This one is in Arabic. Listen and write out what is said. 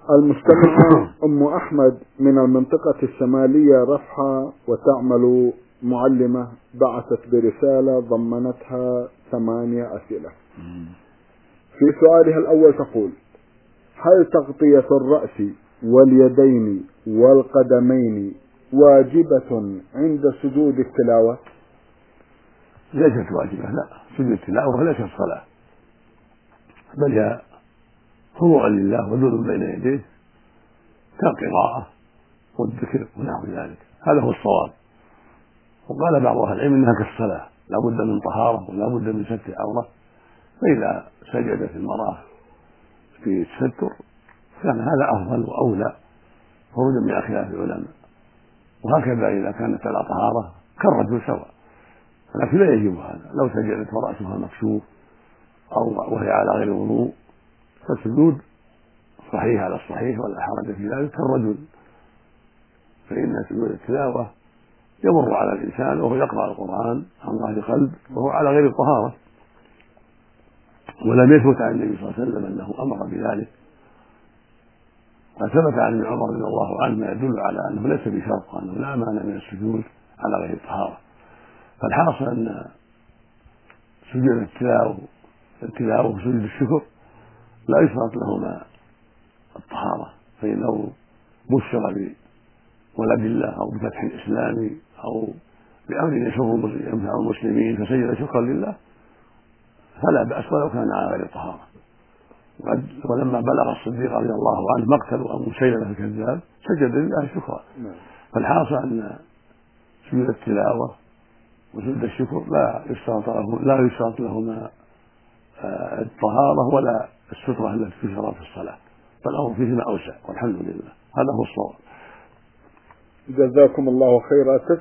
المستمعة أم أحمد من المنطقة الشمالية رفحة وتعمل معلمة بعثت برسالة ضمنتها 8 أسئلة. في سؤالها الأول تقول: هل تغطية الرأس واليدين والقدمين واجبة عند سجود التلاوة؟ ليست واجبة، لا، سجود التلاوة ليست الصلاة، بل هي خضوع لله وذل بين يديه كالقراءة والذكر ونحو ذلك، هذا هو الصواب. وقال بعض أهل العلم إنها كالصلاة، لا بد من طهارة ولا بد من ستر عورة، فإذا سجدت المرأة في التستر كان هذا أفضل وأولى خروجا من خلاف العلماء. وهكذا إذا كانت على طهارة كالرجل سواء، لكن لا يجب هذا. لو سجدت ورأسها مكشوف أو وهي على غير وضوء فالسجود صحيح على الصحيح ولا حرج في ذلك كالرجل، فإن سجود التلاوة يمر على الإنسان وهو يقرأ القرآن عن ظهر قلب وهو على غير الطهارة، ولم يثبت عن النبي صلى الله عليه وسلم أنه أمر بذلك. قد ثبت عن ابن عمر رضي الله عنه ما يدل على أنه ليس بشرط، أنه لا مانع من السجود على غير الطهارة. فالحاصل أن سجود التلاوة وسجود الشكر لا يشترط لهما الطهارة، فإنه بشر بولد الله أو بفتح إسلامي أو بأمر ينفع المسلمين فسجد شكرا لله فلا بأس ولو كان على غير الطهارة. ولما بلغ الصديق رضي الله عنه مقتل أبو مسيلمة الكذاب سجد لله شكرا. فالحاصل أن سجود التلاوة وسجود الشكر لا يشترط لهما الطهارة ولا السترة التي تشرع في الصلاة، فالأمر فيهما أوسع والحمد لله، هذا هو الصواب. جزاكم الله خيرا.